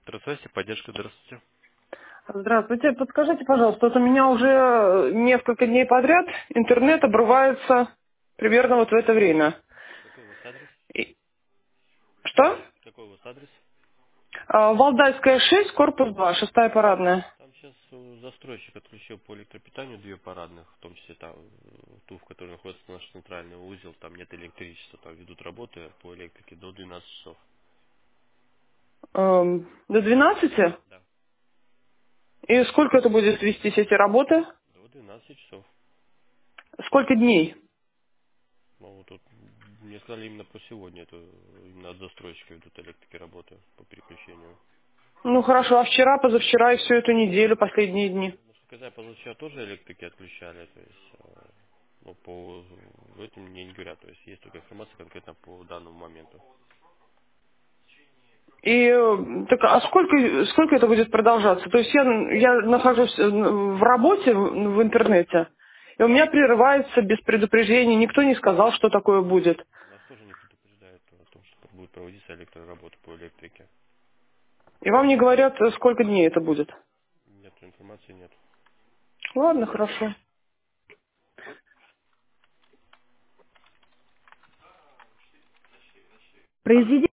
Здравствуйте, поддержка, здравствуйте. Здравствуйте. Подскажите, пожалуйста, вот у меня уже несколько дней подряд интернет обрывается примерно вот в это время. Какой у вас адрес? И- Что? Какой у вас адрес? Валдайская 6, корпус 2, шестая парадная. Там сейчас у застройщика отключил по электропитанию две парадных, в том числе там ту, в которой находится наш центральный узел, там нет электричества, там ведут работы по электрике до 12 часов. До 12? Да. И сколько это будет вестись эти работы? До 12 часов. Сколько дней? Ну, вот тут мне сказали именно по сегодня, это именно от застройщика ведут электрики работы по переключению. Ну хорошо, а вчера, позавчера и всю эту неделю, последние дни. Ну, сказать, позавчера тоже электрики отключали, то есть, ну, по этим мне не говорят, то есть есть только информация конкретно по данному моменту. И так, а сколько это будет продолжаться? То есть я нахожусь в работе в интернете, и у меня прерывается без предупреждения, никто не сказал, что такое будет. Нас тоже не предупреждают о том, что будет проводиться электроработа по электрике. И вам не говорят, сколько дней это будет. Нет, информации нет. Ладно, хорошо. Произведи